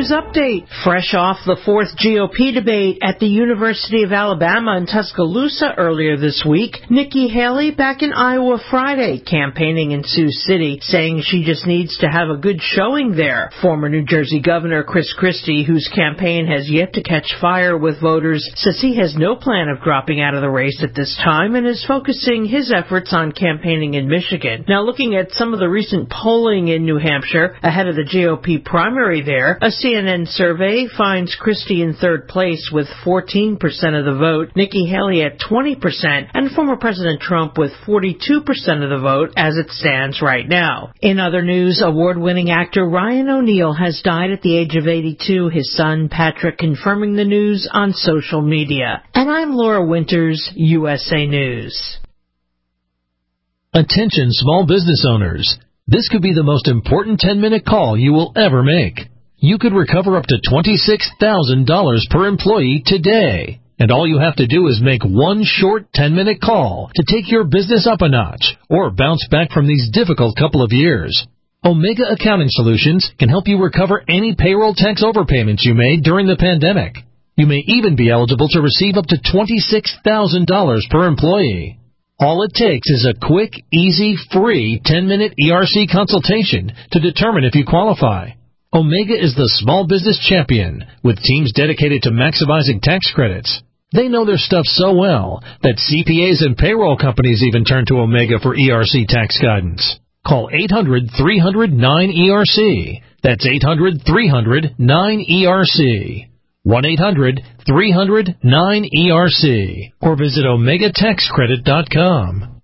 News Update. Fresh off the fourth GOP debate at the University of Alabama in Tuscaloosa earlier this week, Nikki Haley back in Iowa Friday, campaigning in Sioux City, saying she just needs to have a good showing there. Former New Jersey Governor Chris Christie, whose campaign has yet to catch fire with voters, says he has no plan of dropping out of the race at this time and is focusing his efforts on campaigning in Michigan. Now, looking at some of the recent polling in New Hampshire ahead of the GOP primary there, a CNN survey finds Christie in third place with 14% of the vote, Nikki Haley at 20%, and former President Trump with 42% of the vote as it stands right now. In other news, award-winning actor Ryan O'Neal has died at the age of 82, his son Patrick confirming the news on social media. And I'm Laura Winters, USA News. Attention small business owners. This could be the most important 10-minute call you will ever make. You could recover up to $26,000 per employee today. And all you have to do is make one short 10-minute call to take your business up a notch or bounce back from these difficult couple of years. Omega Accounting Solutions can help you recover any payroll tax overpayments you made during the pandemic. You may even be eligible to receive up to $26,000 per employee. All it takes is a quick, easy, free 10-minute ERC consultation to determine if you qualify. Omega is the small business champion with teams dedicated to maximizing tax credits. They know their stuff so well that CPAs and payroll companies even turn to Omega for ERC tax guidance. Call 800-300-9ERC. That's 800-300-9ERC. 1-800-300-9ERC. Or visit OmegaTaxCredit.com.